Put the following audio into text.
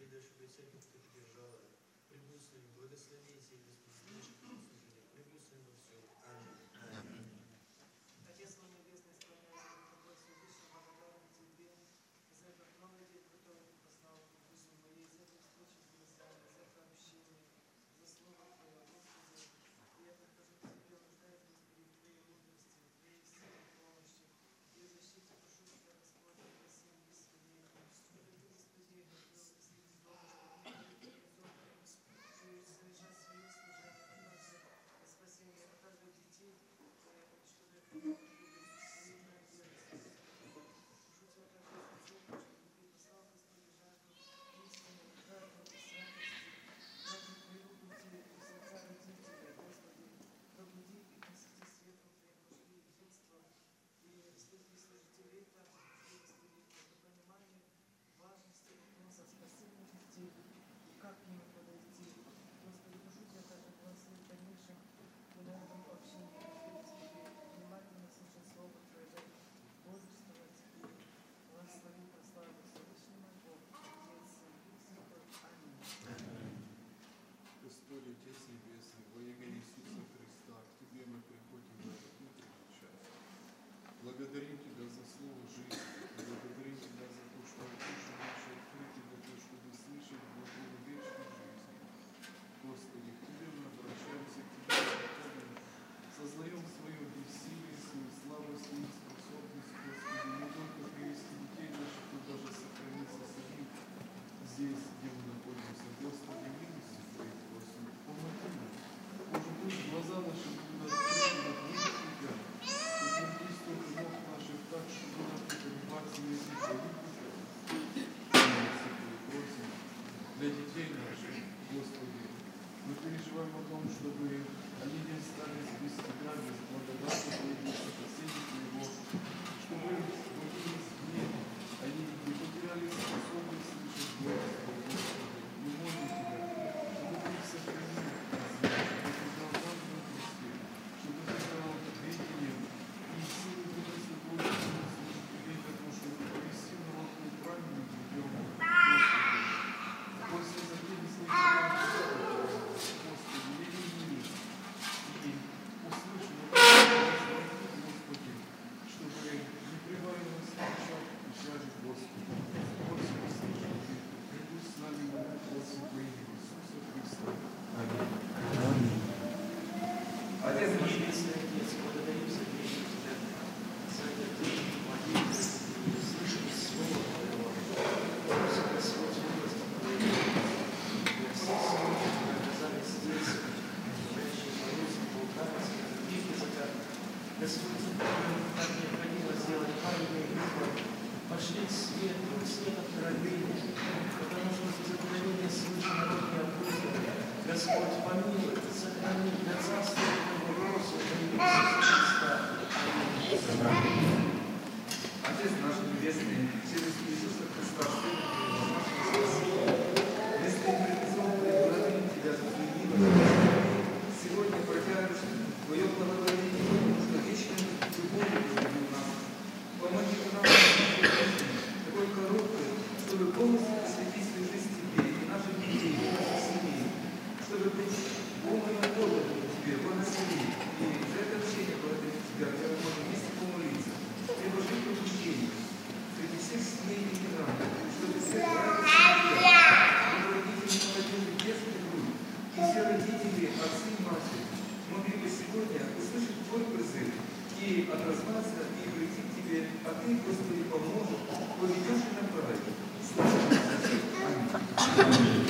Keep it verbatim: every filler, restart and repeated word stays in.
Господи, да, чтобы церковь Ты держала. Прибудь благослови сей, Господи, наших служителей. Прибудь во всем. Аминь. Отец мой небесный, склоняюсь перед Тобой, Всевышний, благодарен Тебе за этот новый день, который Ты послал в жизнь моей, за эту встречу с глазами, за это общение, за Слово Твое, Господи. И я прихожу к Тебе, нуждаюсь, Господи, в Твоей мудрости, в Твоей силе, помощи, в Твоей защите, прошу Тебя, Господь, для семьи своей, чтобы Ты, Господи, открыл следить дома, чтобы Ты организовал совершать свое служение, а также спасение, а также детей, чтобы Ты мог любить своей надежды. Прошу Тебя также за церковь, чтобы Ты послал, Господи, жажду истины, жажду святости, жажду Твоего пути, и сердца людей Тебя, Господи, пробуди и несите светом Твоим нужды и детства, и среди служителей также, Господи, это понимание важности вопроса спасения детей и как к нему подойти. Господи, прошу Тебя также благословить дальнейших на этом общении, Тебе внимательно слушать Слово Твое, бодрствовать и благослови, прославить Всевышний мой Бог, Отец, Сын и Святой. Аминь. Господи, Отец Небесный, во имя Иисуса Христа, к Тебе мы приходим в этот утренний час. Благодарим Тебя за слово жизни, благодарим Тебя за то, что уши наши открыты для того, чтобы слышать глаголы вечной жизни. Господи, к Тебе мы обращаемся, к Тебе приходим, сознаем свое бессилие, свою слабость и неспособность, Господи, не только привести детей наших, но даже сохраниться самим здесь, где мы находимся. Господи, милости Твоей просим, помоги нам. Может быть, глаза наши будут открыты на Твоих Тебя, и действует ног наших так, чтобы нам понимать и если Твои пути. Милости Твоей просим для детей наших, Господи. Мы переживаем о том, чтобы они не остались без Тебя, без благодати Твоей, без спасения Твоего, чтобы во время сне они не потеряли способность слышать голос Твой, Господи. Мы молим Тебя, чтобы Ты их сохранил, чтобы Ты дал нам мудрости, чтобы Ты дал видение и силы Духа Святого, чтобы служить Тебе, для того, чтобы повести на волку правильным путем, Господи. После закрыли слышать Отец Небесный, Отец, благодарим за вечер Тебя, за это молитву и слышать Слово Твоего. Просим Господь милости Твоей, для всех сегодня, которые оказались здесь, служащие молиться, болтаться, других языках. Господь, как необходимо сделать правильный выбор, пошли к свету, к свету откровения, потому что за откровение свыше народ не обузан. Господь, помилуй, сохрани для царства вопросы Христа. Отец наш Небесный, через Иисуса Христа, Сына Твоего, нашего Спасителя, мы стоим пред Отцом и благодарим Тебя за Твою милость. Сегодня прокатишь Твое благословение, что вечной любовью любил нас. Помоги нам такой короткой, чтобы полностью посвятить свою жизнь Тебе и наших детей, и наших семей, чтобы быть полным отдохом Тебе, благослови. И за это общение благодарим Тебя, где мы можем вместе помолиться. Предложи пробуждение среди всех семей и миров, чтобы все братья, чтобы родители молодежи детской группы, и все родители, отцы и матери могли бы сегодня услышать Твой призыв и отозваться, и прийти к Тебе, а Ты, Господи, поможешь, поведешь и направишь. Слава Тебе. Аминь.